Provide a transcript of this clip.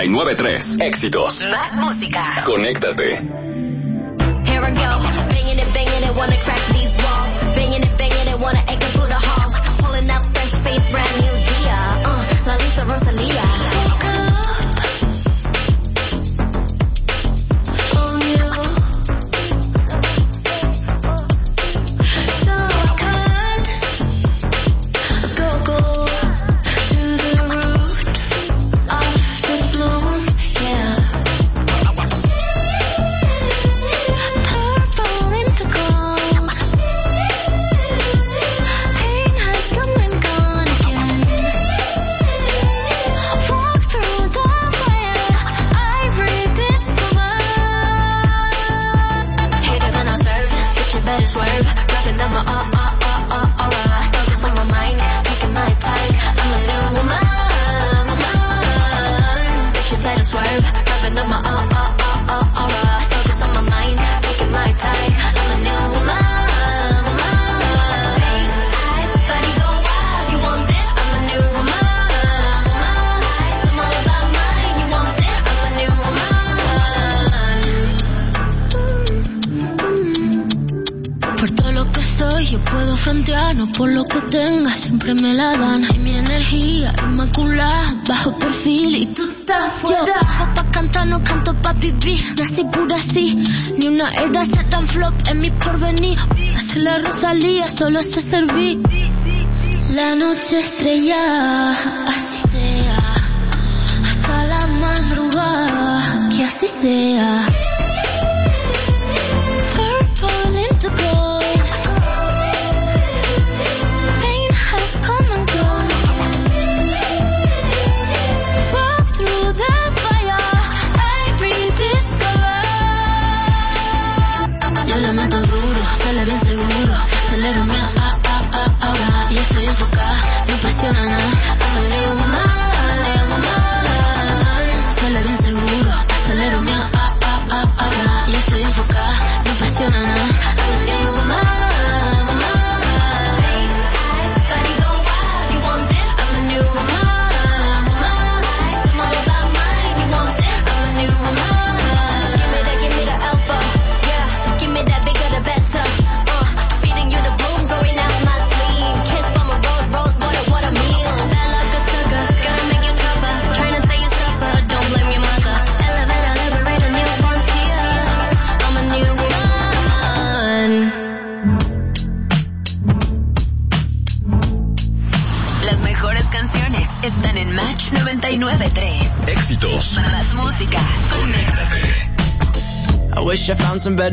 99.3. Éxitos. Más música. Conéctate. Here I go, banging it, wanna crack these walls. Banging it, wanna echo through the halls. Pulling up fresh face, brand new Gia. La Lisa Rosalia. No por lo que tenga, siempre me la dan. Y mi energía inmaculada, bajo perfil y tú estás fuera. Yo vivo pa' cantar, no canto pa' vivir. Nací pura así, ni una herda se tan flop en mi porvenir. Hace la Rosalía, solo sé servir. La noche estrella, así sea. Hasta la madrugada, que así sea. Purple into gold. Bien seguro, acelero mi ahora. Y estoy enfocada, no presiona nada. I'm a new woman. Sale bien seguro, acelero mi ahora. Y estoy enfocada, no presiona nada. I'm a new woman. Están en Match 99.3. Éxitos. Más música. Conéctate. I wish I found some better